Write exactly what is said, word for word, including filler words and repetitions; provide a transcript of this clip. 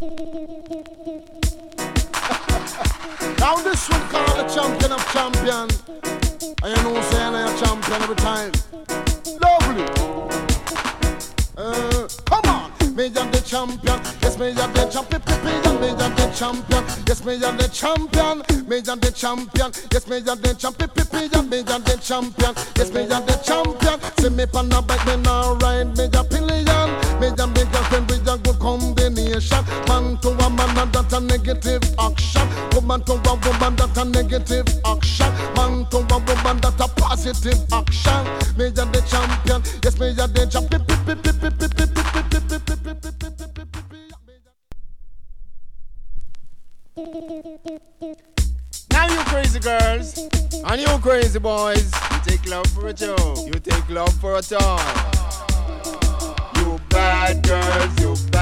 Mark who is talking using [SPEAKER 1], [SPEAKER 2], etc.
[SPEAKER 1] Now this one called the champion of champion. And you know saying I'm a champion every time. Lovely. Uh, come on. Me and the champion. Yes, me and the champion. Me and the champion. Yes, me and the champion. Me and the champion. Yes, me and the champion. Me and the champion. Yes, me and the champion. See me pan a bike, me now ride me a pillion. Me and me girlfriend with a good combination. Man to a man and that a negative action. Woman to a woman that a negative action. Man to a woman that a positive action. Me and the champion. Yes, me and the champion.
[SPEAKER 2] Now you crazy girls and you crazy boys, you take love for a joke, you take love for a toy. You bad girls, you